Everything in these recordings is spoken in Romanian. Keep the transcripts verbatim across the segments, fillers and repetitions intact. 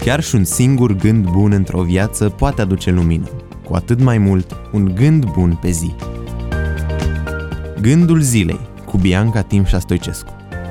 Chiar și un singur gând bun într-o viață poate aduce lumină, cu atât mai mult un gând bun pe zi. Gândul zilei cu Bianca Timșa Stoicescu.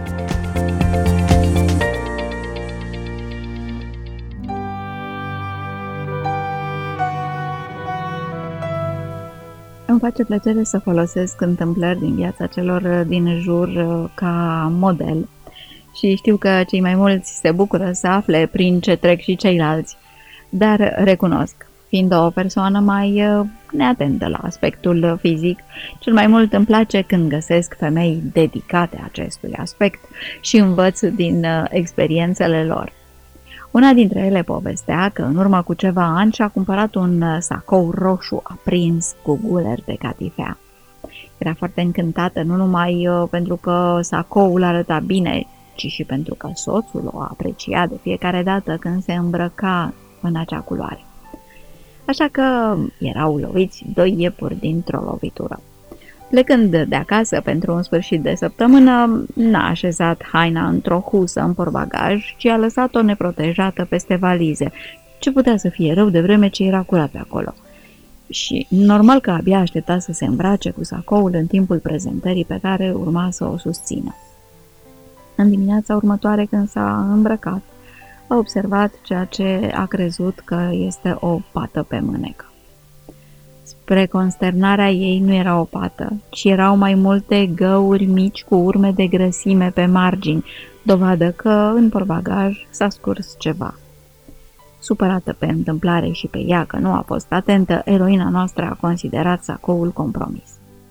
Îmi face plăcere să folosesc întâmplări din viața celor din jur ca model și știu că cei mai mulți se bucură să afle prin ce trec și ceilalți, dar recunosc, fiind o persoană mai neatentă la aspectul fizic, cel mai mult îmi place când găsesc femei dedicate acestui aspect și învăț din experiențele lor. Una dintre ele povestea că în urmă cu ceva ani și-a cumpărat un sacou roșu aprins cu guler de catifea. Era foarte încântată nu numai pentru că sacoul arăta bine, ci și pentru că soțul o aprecia de fiecare dată când se îmbrăca în acea culoare. Așa că erau loviți doi iepuri dintr-o lovitură. Plecând de acasă pentru un sfârșit de săptămână, n-a așezat haina într-o husă în portbagaj, ci a lăsat-o neprotejată peste valize, ce putea să fie rău de vreme ce era curat pe acolo. Și normal că abia aștepta să se îmbrace cu sacoul în timpul prezentării pe care urma să o susțină. În dimineața următoare, când s-a îmbrăcat, a observat ceea ce a crezut că este o pată pe mânecă. Spre consternarea ei nu era o pată, ci erau mai multe găuri mici cu urme de grăsime pe margini, dovadă că în portbagaj s-a scurs ceva. Supărată pe întâmplare și pe ea că nu a fost atentă, eroina noastră a considerat sacoul compromis.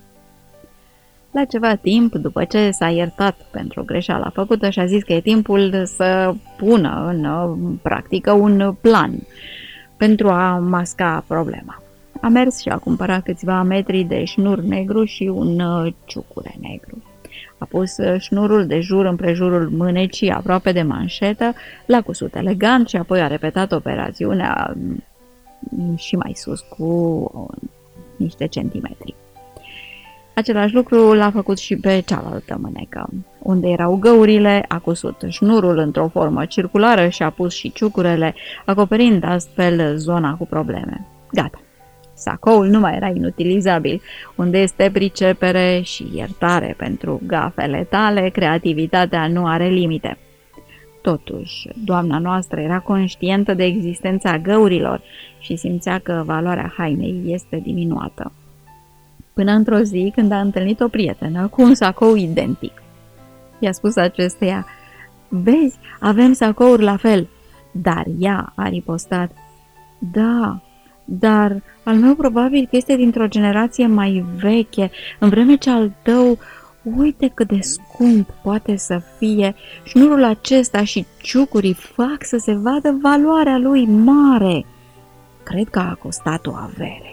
La ceva timp, după ce s-a iertat pentru greșeala făcută, și-a zis că e timpul să pună în practică un plan pentru a masca problema. A mers și a cumpărat câțiva metri de șnur negru și un ciucure negru. A pus șnurul de jur împrejurul mânecii aproape de manșetă, l-a cusut elegant și apoi a repetat operațiunea și mai sus cu niște centimetri. Același lucru l-a făcut și pe cealaltă mânecă. Unde erau găurile, a cusut șnurul într-o formă circulară și a pus și ciucurele, acoperind astfel zona cu probleme. Gata. Sacoul nu mai era inutilizabil. Unde este pricepere și iertare pentru gafele tale, creativitatea nu are limite. Totuși, doamna noastră era conștientă de existența găurilor și simțea că valoarea hainei este diminuată. Până într-o zi, când a întâlnit o prietenă cu un sacou identic. I-a spus acesteia: "Vezi, avem sacouri la fel." Dar ea a ripostat: "Da, dar al meu probabil că este dintr-o generație mai veche, în vreme ce al tău, uite cât de scump poate să fie. Șnurul acesta și ciucurii fac să se vadă valoarea lui mare. Cred că a costat o avere."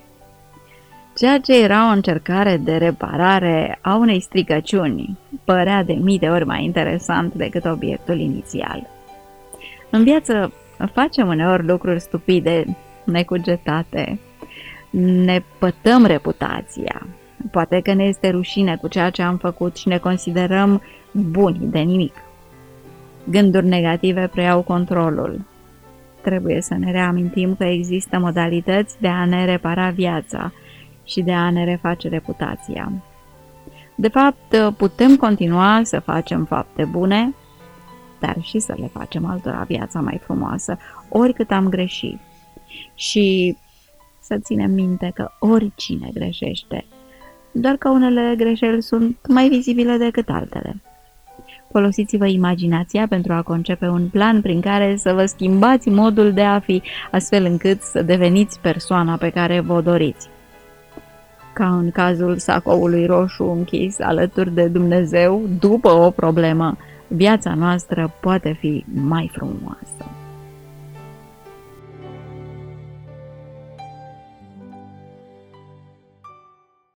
Ceea ce era o încercare de reparare a unei stricăciuni părea de mii de ori mai interesant decât obiectul inițial. În viață facem uneori lucruri stupide, necugetate, ne pătăm reputația. Poate că ne este rușine cu ceea ce am făcut și ne considerăm buni de nimic. Gânduri negative preiau controlul. Trebuie să ne reamintim că există modalități de a ne repara viața și de a ne reface reputația. De fapt, putem continua să facem fapte bune, dar și să le facem altora viața mai frumoasă, oricât am greșit. Și să ținem minte că oricine greșește, doar că unele greșeli sunt mai vizibile decât altele. Folosiți-vă imaginația pentru a concepe un plan prin care să vă schimbați modul de a fi, astfel încât să deveniți persoana pe care vă doriți. Ca în cazul sacoului roșu închis alături de Dumnezeu, după o problemă, viața noastră poate fi mai frumoasă.